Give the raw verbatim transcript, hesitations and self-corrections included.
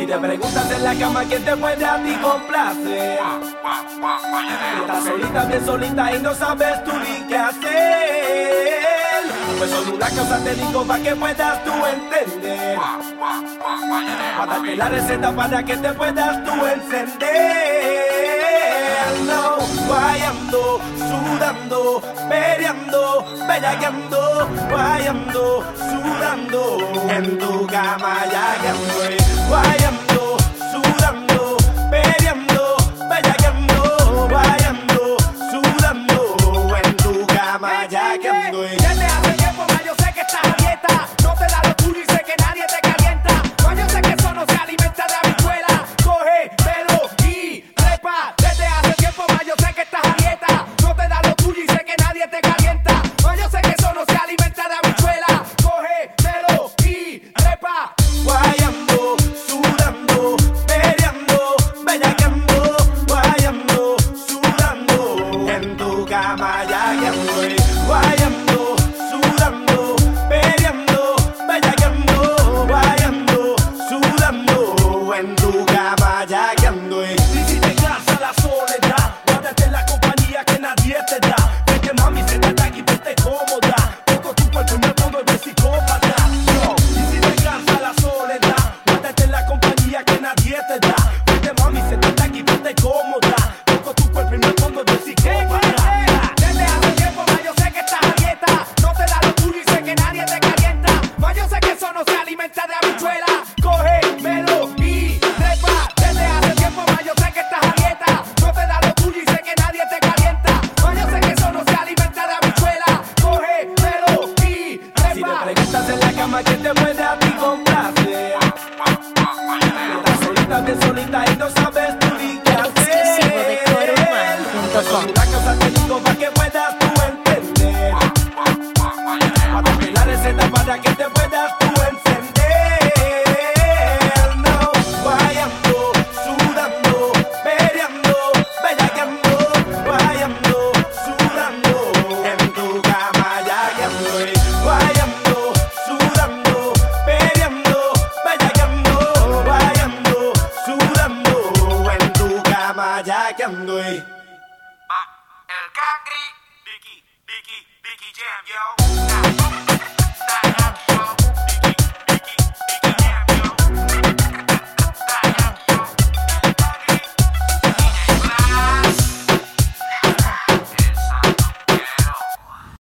te preguntas en la cama quién te puede a ti complacer, estás solita, bien solita y no sabes tú ni qué hacer. Pues son una cosa te digo pa' que puedas tú entender, para darte la receta para que te puedas tú encender. No, guayando, sudando, peleando, bellaqueando, guayando, sudando, en tu cama ya que estoy, guayando, sudando, peleando, bellaqueando, guayando, sudando, en tu cama ya que estoy. Desde hace tiempo más yo sé que estás a dieta, no te da lo tuyo y sé que nadie te calienta. No, yo sé que eso no se alimenta de habichuela, coge pelo y trepa. Desde hace tiempo más yo sé que estás a dieta, no te da lo tuyo y sé que nadie te calienta. No, yo sé que eso no se alimenta de habichuela, coge pelo y trepa. Guayando, sudando, peleando, bellaqueando, guayando, sudando, en tu cama ya que estoy, guayando, sudando, peleando, bellaqueando, guayando, sudando, en tu cama ya que estoy. Y si te cansa la soledad, guárdate en la compañía que nadie te da. Vete mami, siéntate aquí, vete cómoda, toco tu cuerpo y me pongo de psicópata. Yo, y si te cansa la soledad, guárdate en la compañía que nadie te da. Vete mami, siéntate aquí, vete cómoda, toco tu cuerpo y me pongo de psicópata. Desde hace tiempo más yo sé que estás a dieta, no te da lo tuyo y sé que nadie te calienta. Más yo sé que eso no se alimenta de habichuela, coge pelo y trepa. Desde hace tiempo más yo sé que estás a dieta, no te da lo tuyo y sé que nadie te calienta. Más yo sé que eso no se alimenta de habichuela, coge pelo y Si te trepa. preguntas en la cama quién te puede a ti complacer, estás solita, bien solita y no sabes tú ni qué hacer. Exclusivo de Coroman punto com. Una cosa te digo pa' que puedas tú entender, para darte la receta para que te puedas tú encender. No, guayando, sudando, peleando, bellaqueando, guayando, sudando, en tu cama ya que estoy, guayando, sudando, peleando, bellaqueando, guayando, sudando, en tu cama ya que estoy. El Cangri, Vicky, Vicky, Vicky Jam, yo.